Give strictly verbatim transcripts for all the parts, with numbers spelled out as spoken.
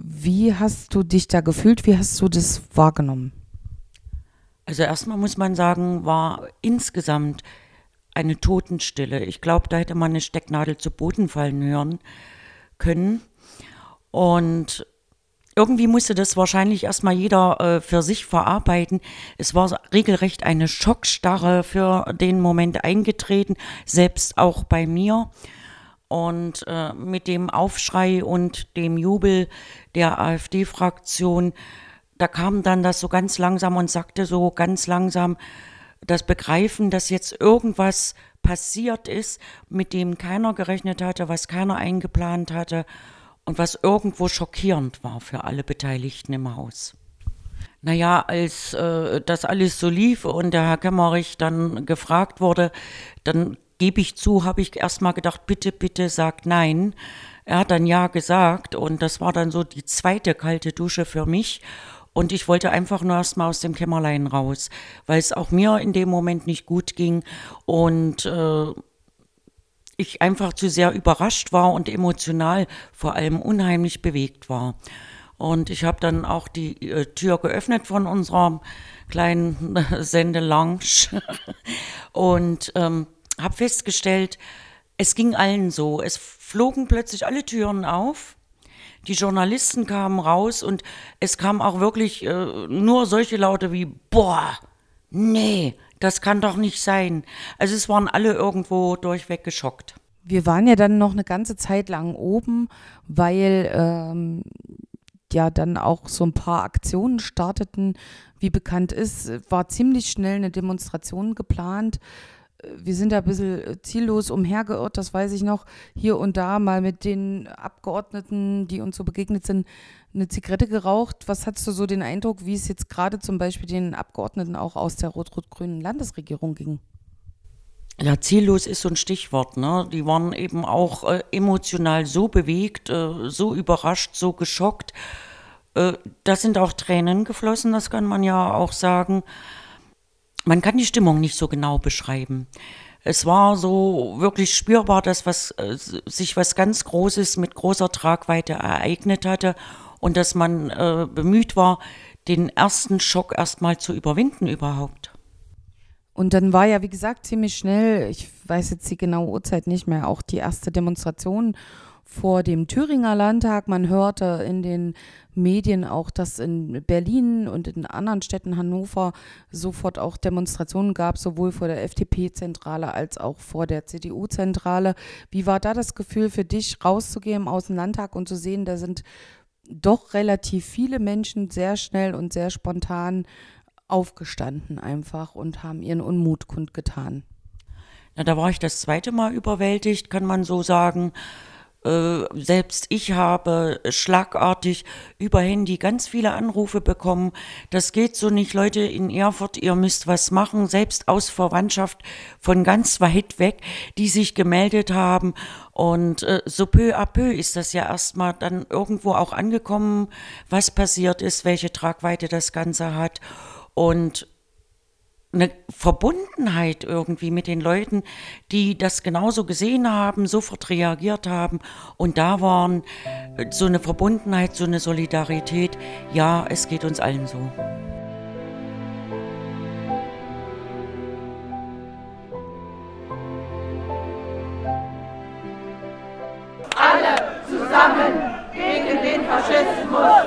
Wie hast du dich da gefühlt? Wie hast du das wahrgenommen? Also erstmal muss man sagen, war insgesamt eine Totenstille. Ich glaube, da hätte man eine Stecknadel zu Boden fallen hören können. Und irgendwie musste das wahrscheinlich erstmal jeder äh, für sich verarbeiten. Es war regelrecht eine Schockstarre für den Moment eingetreten, selbst auch bei mir. Und äh, mit dem Aufschrei und dem Jubel der AfD-Fraktion, da kam dann das so ganz langsam und sagte so ganz langsam das Begreifen, dass jetzt irgendwas passiert ist, mit dem keiner gerechnet hatte, was keiner eingeplant hatte und was irgendwo schockierend war für alle Beteiligten im Haus. Naja, als äh, das alles so lief und der Herr Kemmerich dann gefragt wurde, dann gebe ich zu, habe ich erstmal gedacht, bitte, bitte sagt nein. Er hat dann ja gesagt und das war dann so die zweite kalte Dusche für mich. Und ich wollte einfach nur erstmal aus dem Kämmerlein raus, weil es auch mir in dem Moment nicht gut ging und äh, ich einfach zu sehr überrascht war und emotional vor allem unheimlich bewegt war. Und ich habe dann auch die äh, Tür geöffnet von unserer kleinen äh, Sendelounge und ähm, habe festgestellt, es ging allen so. Es flogen plötzlich alle Türen auf. Die Journalisten kamen raus und es kamen auch wirklich äh, nur solche Laute wie, boah, nee, das kann doch nicht sein. Also es waren alle irgendwo durchweg geschockt. Wir waren ja dann noch eine ganze Zeit lang oben, weil ähm, ja dann auch so ein paar Aktionen starteten. Wie bekannt ist, war ziemlich schnell eine Demonstration geplant. Wir sind da ein bisschen ziellos umhergeirrt, das weiß ich noch, hier und da mal mit den Abgeordneten, die uns so begegnet sind, eine Zigarette geraucht. Was hast du so den Eindruck, wie es jetzt gerade zum Beispiel den Abgeordneten auch aus der rot-rot-grünen Landesregierung ging? Ja, ziellos ist so ein Stichwort, ne? Die waren eben auch äh, emotional so bewegt, äh, so überrascht, so geschockt. Äh, da sind auch Tränen geflossen, das kann man ja auch sagen. Man kann die Stimmung nicht so genau beschreiben. Es war so wirklich spürbar, dass was, äh, sich was ganz Großes mit großer Tragweite ereignet hatte und dass man äh, bemüht war, den ersten Schock erstmal zu überwinden überhaupt. Und dann war ja, wie gesagt, ziemlich schnell, ich weiß jetzt die genaue Uhrzeit nicht mehr, auch die erste Demonstration vor dem Thüringer Landtag. Man hörte in den Medien auch, dass in Berlin und in anderen Städten, Hannover, sofort auch Demonstrationen gab, sowohl vor der F D P-Zentrale als auch vor der C D U-Zentrale. Wie war da das Gefühl für dich, rauszugehen aus dem Landtag und zu sehen, da sind doch relativ viele Menschen sehr schnell und sehr spontan aufgestanden einfach und haben ihren Unmut kundgetan? Na, da war ich das zweite Mal überwältigt, kann man so sagen. Äh, selbst ich habe schlagartig über Handy ganz viele Anrufe bekommen. Das geht so nicht, Leute in Erfurt, ihr müsst was machen. Selbst aus Verwandtschaft von ganz weit weg, die sich gemeldet haben. Und äh, so peu à peu ist das ja erstmal dann irgendwo auch angekommen, was passiert ist, welche Tragweite das Ganze hat. Und eine Verbundenheit irgendwie mit den Leuten, die das genauso gesehen haben, sofort reagiert haben. Und da waren so eine Verbundenheit, so eine Solidarität. Ja, es geht uns allen so. Alle zusammen gegen den Faschismus!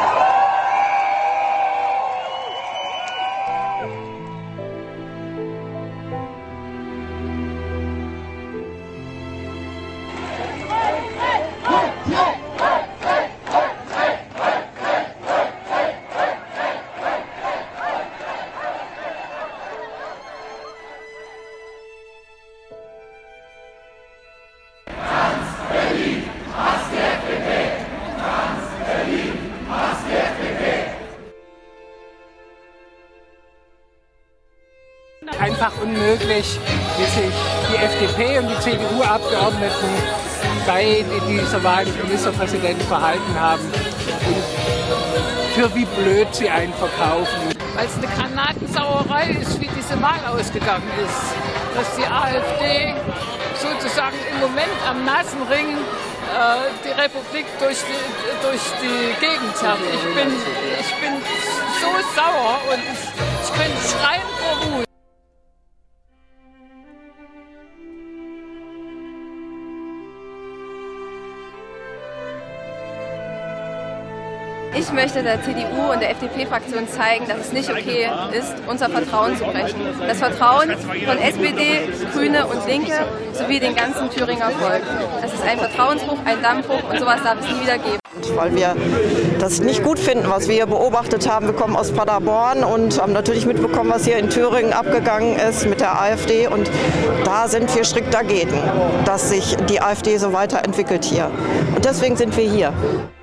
Einfach unmöglich, wie sich die F D P und die C D U-Abgeordneten bei dieser Wahl des Ministerpräsidenten verhalten haben und für wie blöd sie einen verkaufen. Weil es eine Granatensauerei ist, wie diese Wahl ausgegangen ist. Dass die AfD sozusagen im Moment am Nasenring äh, die Republik durch die, durch die Gegend zerrt. Ich bin, ich bin so sauer und ich, ich könnte schreien vor Wut. Ich möchte der C D U und der F D P-Fraktion zeigen, dass es nicht okay ist, unser Vertrauen zu brechen. Das Vertrauen von S P D, Grüne und Linke sowie den ganzen Thüringer Volk. Das ist ein Vertrauensbruch, ein Dammbruch und sowas darf es nie wieder geben. Weil wir das nicht gut finden, was wir hier beobachtet haben. Wir kommen aus Paderborn und haben natürlich mitbekommen, was hier in Thüringen abgegangen ist mit der AfD. Und da sind wir strikt dagegen, dass sich die AfD so weiterentwickelt hier. Und deswegen sind wir hier.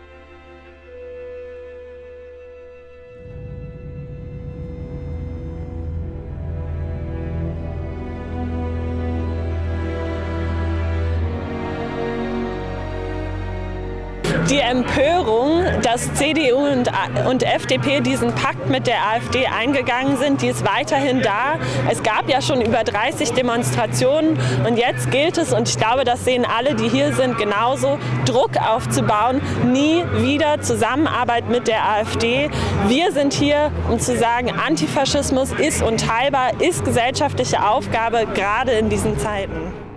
Die Empörung, dass C D U und, und F D P diesen Pakt mit der AfD eingegangen sind, die ist weiterhin da. Es gab ja schon über dreißig Demonstrationen und jetzt gilt es, und ich glaube, das sehen alle, die hier sind, genauso, Druck aufzubauen, nie wieder Zusammenarbeit mit der AfD. Wir sind hier, um zu sagen, Antifaschismus ist unteilbar, ist gesellschaftliche Aufgabe, gerade in diesen Zeiten.